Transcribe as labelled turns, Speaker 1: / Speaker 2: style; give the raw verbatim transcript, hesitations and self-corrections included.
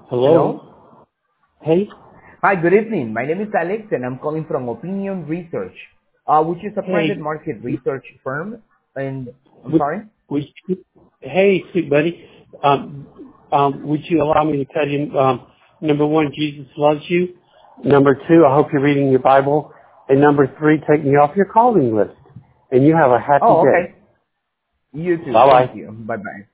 Speaker 1: Hello?
Speaker 2: Hello?
Speaker 1: Hey?
Speaker 2: Hi, good evening. My name is Alex and I'm calling from Opinion Research, uh, which is a private
Speaker 1: Hey?
Speaker 2: market research firm. And I'm
Speaker 1: Would,
Speaker 2: sorry?
Speaker 1: would you, hey, sweet buddy. Um, um, would you allow me to cut in? Um, number one, Jesus loves you. Number two, I hope you're reading your Bible. And number three, take me off your calling list. And you have a happy
Speaker 2: Oh,
Speaker 1: day.
Speaker 2: okay. You too. Thank
Speaker 1: Bye-bye.
Speaker 2: you. Bye-bye.